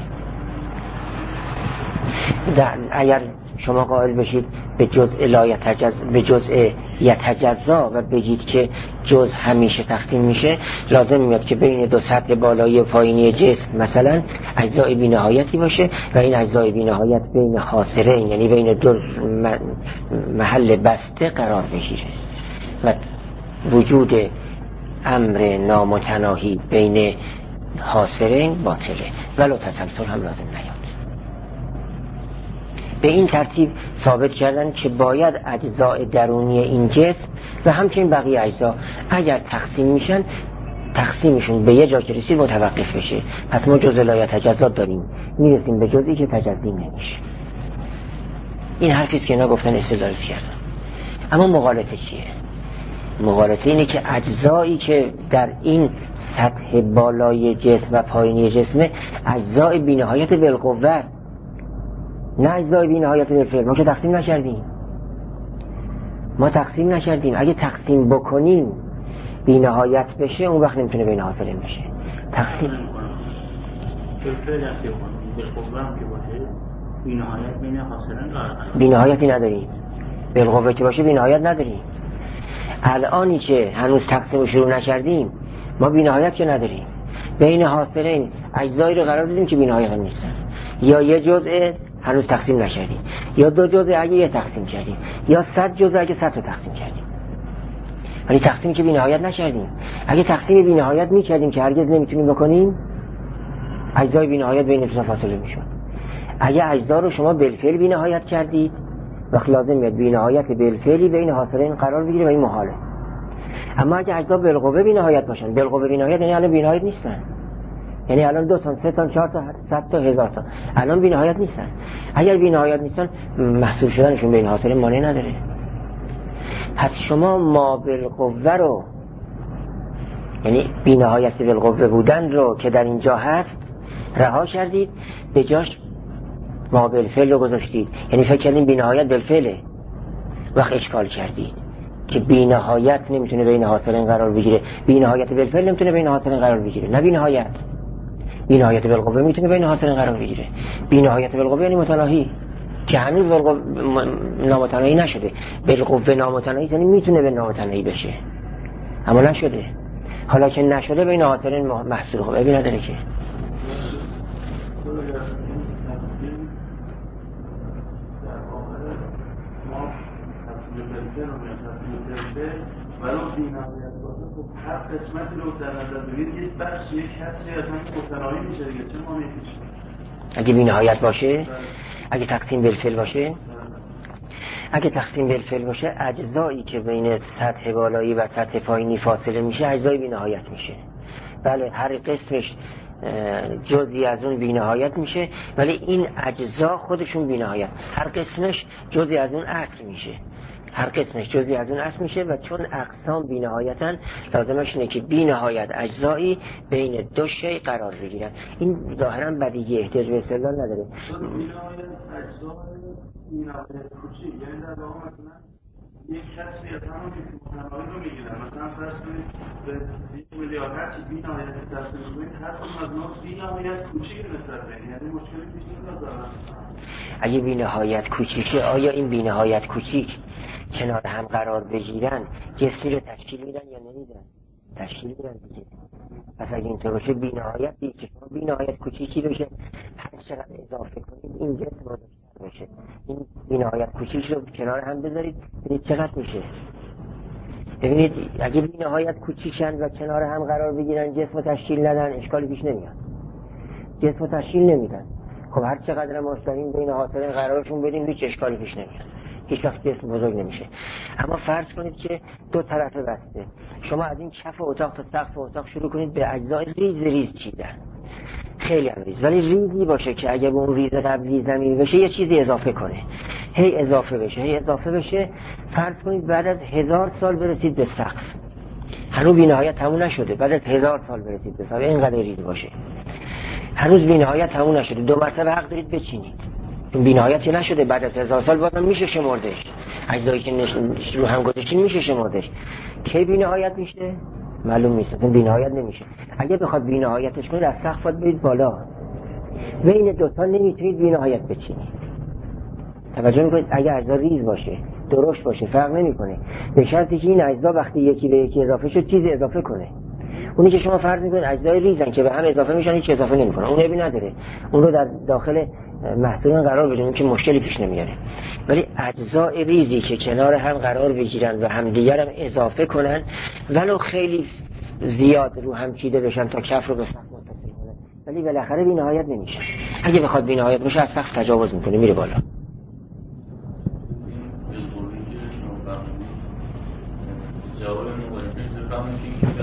اگر شما قائل بشید به جزء لا یتجزا، به جزء یتجزا و بگید که جزء همیشه تقسیم میشه، لازم میاد که بین دو سطح بالایی و پایینی جسم مثلا اجزای بی نهایتی باشه و این اجزای بی نهایت بین حاصرین، یعنی بین دو محل بسته قرار بگیره و وجود امر نامتناهی بین حاصرین باطله ولو تسلسل هم لازم نیاد. به این ترتیب ثابت کردن که باید اجزای درونی این جسم و همچنین بقیه اجزا اگر تقسیم میشن، تقسیمشون به یه جا که رسید متوقف بشه. پس ما جزء لا یتجزا داریم، میرسیم به جزئی که تجزی نمیشه. این حرفیست که اینا گفتن استدلالش کردن. اما مغالطه چیه؟ مغالطه اینه که اجزایی که در این سطح بالای جسم و پایینی جسمه اجزای بی‌نهایت بالقوه، نه اجزای بی نهایت بالفعل. ما که تقسیم نکردیم، ما تقسیم نکردیم. اگه تقسیم بکنیم بی نهایت بشه، اون وقت نمیتونه بین حاصلین بشه. تقسیم بالفعل است که بالقوه هم که باشه بی نهایت بین حاصلین قرار، بی نهایتی نداریم. بالقوه که باشه بی نهایت نداریم. الانی که هنوز تقسیم رو شروع نکردیم، ما بی نهایت که نداریم. بین حاصلین اجزایی رو قرار دادیم که بی نهایت هم نیستن، یا یه جزء هنوز تقسیم نکردیم، یا دو جزء اگه یه تقسیم کردیم، یا صد جزء اگه صد رو تقسیم کردیم. ولی تقسیمی که بی نهایت نکردیم. اگه تقسیم بی نهایت میکردیم که هرگز نمیتونیم بکنیم، اجزای بی نهایت بین دو فاصله میشد. اگه اجزا رو شما بالفعل بی نهایت کردید، وقت لازم میاد بی نهایت بالفعلی بین حاصلین قرار بگیره و این محاله. اما اگه اجزا بالقوه بی نهایت باشن، بالقوه بی نهایت یعنی الان بی نهایت نیستن، یعنی الان دو تا، سه تا، چهار تا، صد تا، هزار تا، الان بی نهایت نیستن. اگر بی نهایت نیستن، محصول شدنشون بین حاصلین مانع نداره. پس شما ما بالقوه رو، یعنی بی نهایت بالقوه بودن رو که در اینجا هست رها کردید، به جاش ما بالفعل رو گذاشتید. یعنی فکر کردین بی نهایت بالفعله، وقت اشکال کردید که بی نهایت نمیتونه بین حاصلین قرار بگیره، بی نهایت بالفعل نمیتونه بین حاصلین قرار بگیره، نه بی نهایت. بی‌نهایت بالقوه میتونه بین حاصلین قرار بگیره. بی‌نهایت بالقوه یعنی متناهی که هنوز نامتناهی نشده. بالقوه نامتناهی یعنی میتونه به نامتناهی بشه اما نشده. حالا که نشده بین حاصلین محصول خوب ابی نداره که. ولی بی‌نهایت باشه خب هر قسمتی رو در نظر بگیرید یک بخش یک کسی از هم متناهی میشه دیگه. چه معنی میشه اگه بی‌نهایت باشه؟ اگه تقسیم بالفعل باشه؟ اگه تقسیم بالفعل باشه اجزایی که بین سطح بالایی و سطح پایینی فاصله میشه اجزای بی‌نهایت میشه. بله هر قسمش جزئی از اون بی‌نهایت میشه ولی این اجزا خودشون بی‌نهایت، هر قسمش جزئی از اون اصل میشه. هر قسمش جزئی از اون اصل میشه و چون اقسام بی‌نهایتن لازمش اینه که بی‌نهایت اجزایی بین دو شی قرار بگیرن. این ظاهرا بدیهی احتیاج به استدلال نداره. بی‌نهایت اجزا بی‌نهایت کوچیک یعنی در واقع مثلا یک کسی از همون که متناهی رو میگیرن، مثلا فرض کنید به یک میلیارد هرچی بی‌نهایت تقسیم کنید هر کدوم از اونها بی‌نهایت کوچیک نسبت به این، یعنی مشکلی پیش نمیاد. اگه بی‌نهایت کوچیکه آیا این بی‌نهایت کوچیک کنار هم قرار بگیرن جسمی رو تشکیل میدن یا نمیدن؟ تشکیل میدن دیگه. پس اگه اینطور باشه بی‌نهایت دیگه که شما بی‌نهایت کوچیکی بشه هر چقدر اضافه کنید این جسم بزرگتر بشه. این بی‌نهایت کوچیک رو کنار هم بذارید ببینید چقدر میشه. ببینید اگه بی‌نهایت کوچیکن و کنار هم قرار بگیرن جسم رو تشکیل ندن اشکالی پیش نمیاد. جسم رو تشکیل نمیدن خب هر چقدر ما داریم بین حاصلین قرارشون بدیم هیچ اشکالی پیش نمیاد. هیچ وقت جسم بزرگ نمیشه. اما فرض کنید که دو طرفه بسته، شما از این کف اتاق تا سقف اتاق شروع کنید به اجزای ریز ریز چیدن، خیلی هم ریز، ولی ریزی باشه که اگه به اون ریز قبلی زمین بشه یه چیزی اضافه کنه، هی اضافه بشه هی اضافه بشه. فرض کنید بعد از هزار سال برسید به سقف، هنوز بی‌نهایت تموم نشده، بعد از هزار سال برسید به سقف اینقدر ریز باشه، هنوز بی‌نهایت تموم نشده، دو مرتبه حق دارید بچینید چون بی‌نهایتی نشده. بعد از هزار سال بازم میشه شمردش، اجزایی که رو هم گذاشتین میشه شمردش. کی بی‌نهایت میشه؟ معلوم نیست، اصلا بی‌نهایت نمیشه. اگه بخواد بی‌نهایتش کنید از سقف باید برید بالا، بین دو تا نمیتونید بی‌نهایت بچینید. توجه میکنید؟ اگه اجزا ریز باشه درشت باشه فرق نمیکنه، به شرطی که این اجزا وقتی یکی به یکی اضافه شد چیزی اضافه کنه. اونی که شما فرض میکنید اجزای ریزن که به هم اضافه میشن هیچ اضافه نمیکنه، اون عیبی نداره، اون رو در داخل محصولین قرار بدیم که مشکلی پیش نمیاره. ولی اجزای ریزی که کنار هم قرار بگیرن و همدیگر هم اضافه کنن ولو خیلی زیاد رو هم چیده بشن تا کف رو به سقف متصل کنه ولی بالاخره بی‌نهایت نمیشه. اگه بخواد بی‌نهایت بشه از سقف تجاوز میکنه میره بالا. جواب مقایسه فهمیدیم که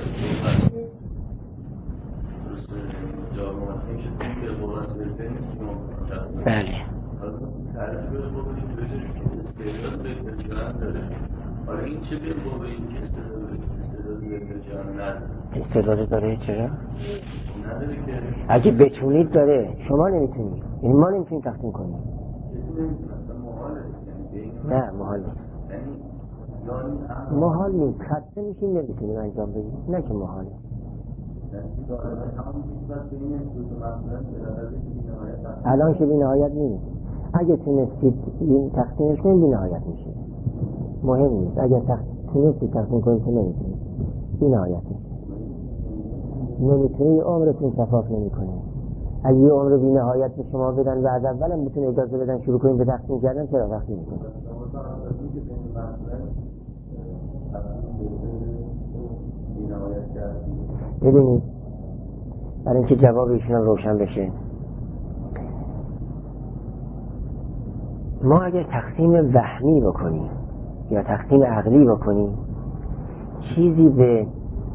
جواب مقایسه که بالغ بالفعل نیست که بله تعریف بالقوه که استعداد به جان داره. حالا این چه بالقوه این که استعداد به جان نداره؟ استعداد داره چرا؟ نداره که اگه بتونید داره، شما نمیتونید، یعنی ما نمیتونیم تقسیم کنیم. نه محال نیست، محال نیست، خسته میشیم نمیتونیم انجام بدیم، نه که محاله. الان که بی‌نهایت نیست، اگه تونستید این تقسیمش کنید بی‌نهایت میشه، مهم نیست. اگه تونستید تقسیم کنید که نمیتونید بی‌نهایت میشه، نمیتونید عمرتون کفاف نمیکنه. اگه یه عمر بی‌نهایت به شما بدن و از اولم بتونه اجازه بدن شروع کنید به تقسیم کردن چرا تقسیم میکنید؟ ببینید برای اینکه جواب ایشون روشن بشه، ما اگر تقسیم وهمی بکنیم یا تقسیم عقلی بکنیم چیزی به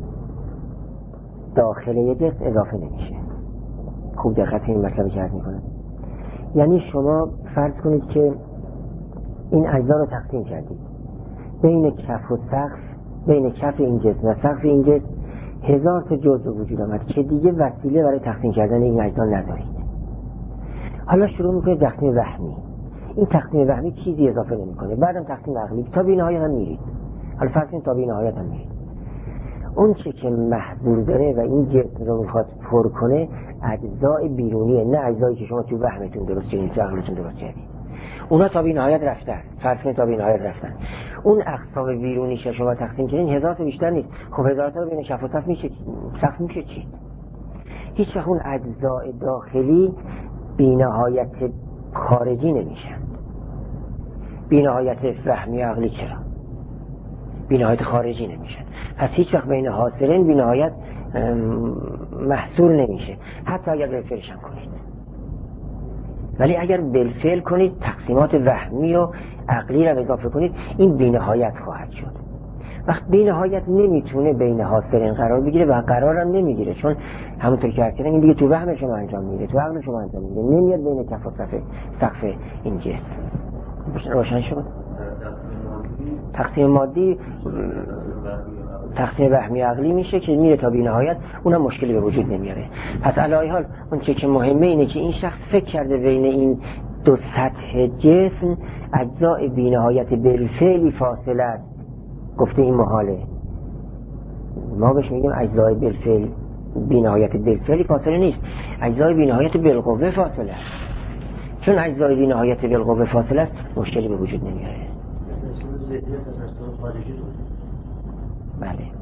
داخل جسم اضافه نمیشه. خوب دقت این مطلبی که عرض میکنم. یعنی شما فرض کنید که این اجزا رو تقسیم کردید، بین کف و سقف، بین کف این جسم و سقف این جسم هزار تا جزء وجود آمد که دیگه وسیله برای تقسیم کردن این اجزا ندارید. حالا شروع میکنید تقسیم وهمی. این تقسیم وهمی چیزی اضافه نمیکنه، بعدم تقسیم عقلی تا بی‌نهایت هم میرید. حالا فرض کنید تا بی‌نهایت هم میرید. اون چه که محضور داره و این جسم رو میخواد پر کنه اجزای بیرونیه، نه اجزایی که شما تو وهمتون درست کردید، تو عقلتون درست کردید. اونا تا بی نهایت رفتن، فرض تا بی نهایت رفتن. اون اقسام بیرونی که شما تقسیم کردین هزار تا بیشتر نیست. خب هزار تا رو بین کف و صف میشه سقف میشه چی؟ هیچ وقت اون اجزای داخلی بی نهایت خارجی نمیشن. بی نهایت فهمی عقلی چرا؟ بی نهایت خارجی نمیشن. پس هیچ وقت بین حاصلین بی نهایت محصور نمیشه، حتی اگر بالفعلش هم کنید. ولی اگر بالفعل کنید تقسیمات وهمی و عقلی رو اضافه کنید این بی نهایت خواهد شد. وقت بی نهایت نمیتونه بین حاصلین قرار بگیره و قرارم نمیگیره، چون همونطور که هستن این دیگه تو وهم شما انجام میده، تو عقل شما انجام میده، نمیاد بین کف و صف سقف این جسم. روشن شد؟ تقسیم مادی تقسیم وهمی عقلی میشه که میره تا بی نهایت، اونم مشکلی به وجود نمیاره. پس علی حال اون چه که مهمه اینه که این شخص فکر کرده بین این دو سطح جسم اجزای بی نهایت بالفعلی فاصله است. گفته این محاله، ما بهش میگیم اجزای بالفعل بی نهایت بالفعلی فاصله نیست، اجزای بی نهایت بالقوه فاصله است. چون اجزای بی نهایت بالقوه فاصله است مشکلی به وجود نمیاره. بله.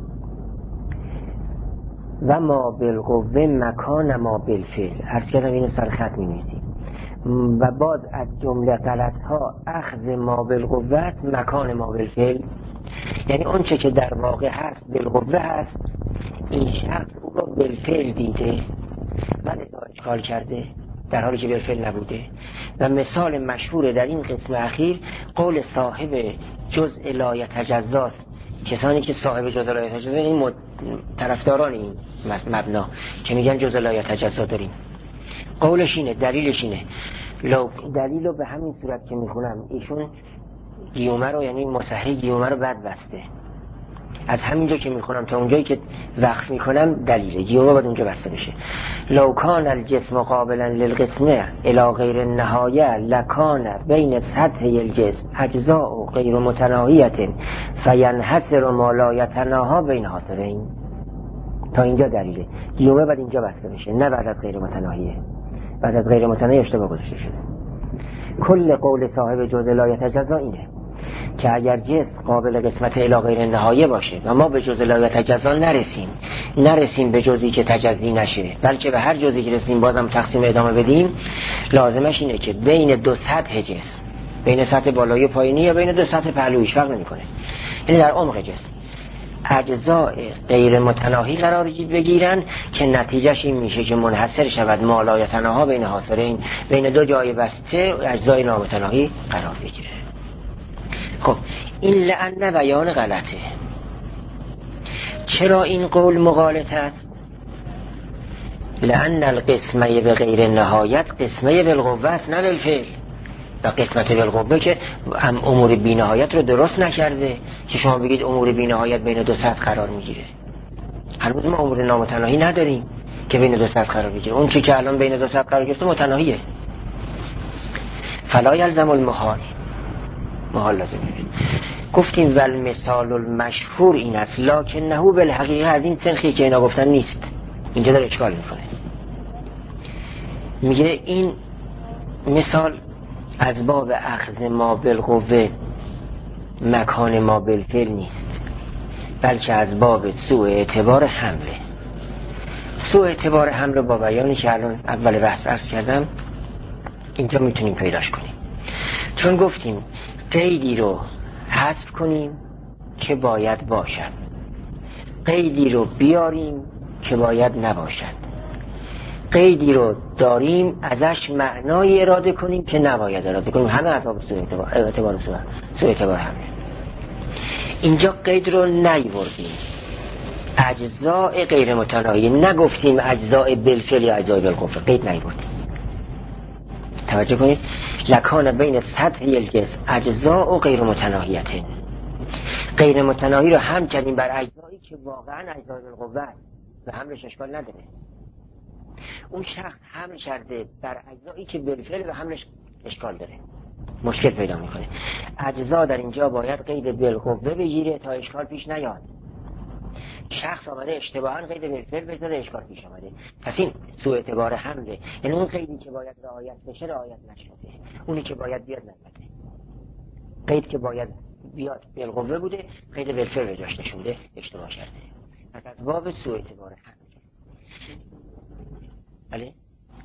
و ما بالقوه مکان ما بالفعل، عرض کردم اینو سر خط می‌نویسیم. و بعد از جمله غلط ها اخذ ما بالقوه مکان ما بالفعل، یعنی اون چه که در واقع هست بالقوه هست، این شخص او رو بالفعل دیده و لذا اشکال کرده در حالی که بالفعل نبوده. و مثال مشهور در این قسم اخیر قول صاحب جزء لا یتجزاست. کسانی که صاحب جزء لا یتجزا این مد... طرفداران این مبنا که میگن جزء لا یتجزا داریم، قولش اینه، دلیلش اینه. لو دلیل رو به همین صورت که میخونم، ایشون گیومه رو یعنی مصحح گیومه رو بد بسته، از همینجا که میخونم تا اونجایی که وقف میکنم دلیله، گیومه باید اونجا بسته بشه. لو کان الجسم قابلا للقسمه الی غیر النهایه لکان بین سطح الجسم اجزاء غیر متناهیت فینحصر ما لا یتناهی بین حاصلین. تا اینجا دلیله، گیومه باید اینجا بسته بشه، نه بعد از غیر متناهیه. بعد از غیر متناهی اشتباه گذاشته شده. کل قول صاحب جزء لا یتجزا اینه که اگر جسم قابل قسمت الی غیر نهایه باشه و ما به جزء لا یتجزا نرسیم، نرسیم به جزئی که تجزی نشه، بلکه به هر جزئی که رسیم بازم تقسیم ادامه بدیم، لازمش اینه که بین دو سطح جسم، بین سطح بالایی و پایینی یا بین دو سطح پهلویش فرق نمیکنه، یعنی در عمق جسم اجزاء غیر متناهی قرار بگیرن که نتیجهش این میشه که منحصر شود ما لا یتناهی بین حاصلین، بین دو جای بسته اجزای نامتناهی قرار بگیره. خب این لعن بیان غلطه. چرا این قول مغالط است؟ لعن القسمه به غیر نهایت قسمه بالقوه است نه بالفعل، و قسمت بالقوه که امور بی نهایت رو درست نکرده که شما بگید امور بی نهایت بین دو سطح قرار میگیره. هنوز ما امور نامتناهی نداریم که بین دو سطح قرار بگیره. اون چی که الان بین دو سطح قرار گرفته متناهیه. فلا یلزم المحال، محال لازم میشه. گفتیم ول مثال المشهور این است لکنه بالحقیقه از این سنخی که اینا گفتن نیست. اینجا داره اشکال میکنه، میگه این مثال از باب اخذ ما بالقوه مکان ما بالفعل نیست، بلکه از باب سوء اعتبار حمله. سوء اعتبار حمله با بیانی که الان اول بحث عرض کردم اینجا میتونیم پیداش کنیم. چون گفتیم قیدی رو حذف کنیم که باید باشد، قیدی رو بیاریم که باید نباشد، قیدی رو داریم ازش معنای اراده کنیم که نباید اراده کنیم، همه از باب سوء اعتبار اعتبار سوء اعتبار همه. اینجا قید رو نیوردیم، اجزاء غیر متناهی، نگفتیم اجزاء بالفعل یا اجزاء بالقوه، قید نیوردیم. توجه کنید، لکان بین سطح الجسم اجزاء غیر متناهیت، غیر متناهی رو هم کردیم بر اجزایی که واقعا اجزاء بالقوه است و حملش اشکال نداره. اون شخص حمل کرده بر اجزایی که بالفعل و حملش اشکال داره، مشکل پیدا میکنه. اجزا در اینجا باید قید بالقوه بگیره تا اشکال پیش نیاد. شخص آمده اشتباهاً قید بالفعل بزده اشکال پیش آمده، پس این سوء اعتبار حمله. یعنی اون قیدی که باید رعایت بشه رعایت نشده، اونی که باید بیاد نمیده. قید که باید بیاد بالقوه بوده، قید بالفعل به جاش نشونده، اشتباه کرده. پس از باب سوء اعتبار حمله. بله؟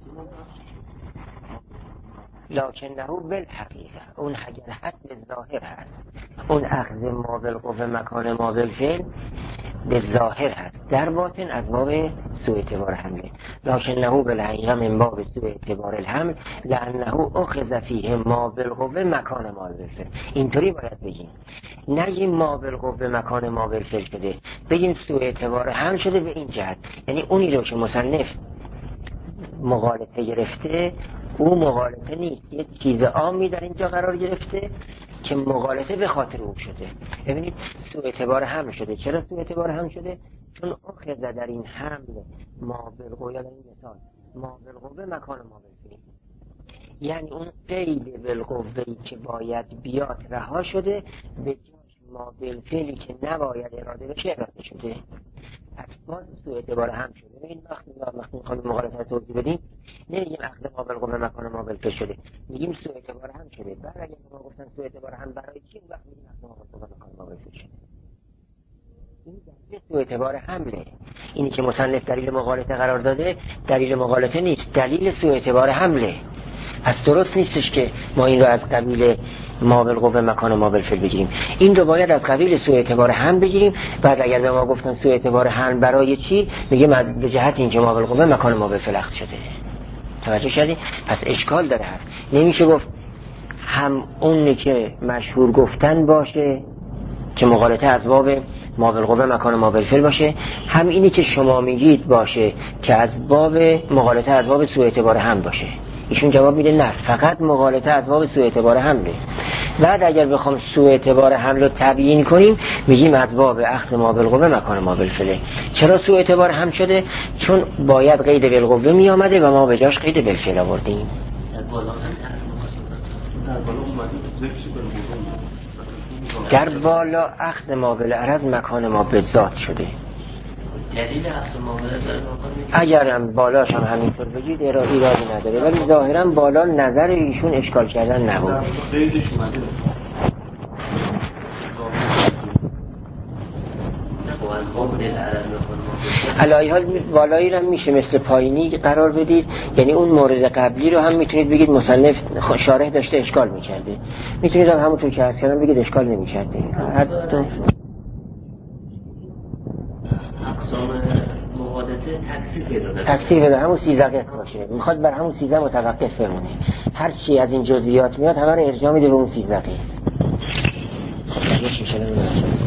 لکنه بالحقیقه، اون اگر هست به ظاهر هست، اون اخذ ما بالقوه مکان ما بالفعل به ظاهر هست، در باطن از باب سوء اعتبار حمله. لکنه بالحقیقه من باب سوء اعتبار الحمل لانه اخذ فیه ما بالقوه مکان ما بالفعل. اینطوری باید بگیم، نگیم ما بالقوه مکان ما بالفعل شده، بگیم سوء اعتبار حمل شده به این جهت. یعنی اونی رو که مصنف مغالطه گرفته، او مغالطه نیست، یه چیز عامی در اینجا قرار گرفته که مغالطه به خاطر او شده. ببینید سوء اعتبار حمل شده. چرا سوء اعتبار حمل شده؟ چون اخذ در این حمل ما بالقوه، یا در این مثال ما بالقوه مکان ما بالفعل، یعنی اون قید بالقوه‌ای که باید بیاد رها شده، به جاش ما بالفعلی که نباید اراده بشه اراده شده. پس باز سوء اعتبار حمل شده. این وقتی وقتی میخوایم مغالطه توضیح بدیم نمیگیم اخذ ما بالقوه مکان ما بالفعل شده، میگیم سوء اعتبار حمل شده. بعد اگه ما گفتن سوء اعتبار حمل برای چی، وقت میگیم اخذ ما بالقوه مکان ما بالفعل شده. این دلیل سوء اعتبار حمله. اینی که مصنف دلیل مغالطه قرار داده دلیل مغالطه نیست، دلیل سوء اعتبار حمله. پس درست نیستش که ما این رو از قبیل ما بالقوه مکان ما بالفعل بگیریم، این رو باید از قبیل سوء اعتبار حمل بگیریم. بعد اگر به ما گفتن سوء اعتبار حمل برای چی، میگیم به جهت اینکه ما بالقوه مکان ما بالفعل اخذ شده. توجه کردی؟ پس اشکال داره. هست نمیشه گفت هم اونی که مشهور گفتن باشه که مغالطه از باب ما بالقوه مکان ما بالفعل باشه، هم اینی که شما میگید باشه که از باب مغالطه از باب سوء اعتبار حمل باشه. ایشون جواب میده نه، فقط مغالطه از باب سوء اعتبار حمله. بعد اگر بخوام سوء اعتبار حمل رو تبیین کنیم میگیم از باب اخذ ما بالقوه مکان ما بالفعل. چرا سوء اعتبار حمل شده؟ چون باید قید بالقوه می آمده و ما به جاش قید بالفعل آوردیم. در بالا در بالا اومده ذکر بالقوه، در بالا اخذ ما بالعرض مکان ما بالذات شده. دلیل اخذ ما بالعرض اگر هم بالاش هم همینطور بگید ایرادی نداره، ولی ظاهرا بالا نظر ایشون اشکال کردن نبود. قیدش اومده علایه حال بالایی رو میشه مثل پایینی قرار بدید، یعنی اون مورد قبلی رو هم میتونید بگید مصنف شارح داشته اشکال میکرده، میتونید هم همونطور که عرض کردم بگید اشکال نمیکرده. هر دو اقسام مغالطه تکثیر پیدا کنه، تکثیر پیدا همون سیزده باشه، میخواد بر همون سیزده متوقف بمونه، هر چی از این جزئیات میاد همه رو ارجاع میده به اون سیزده.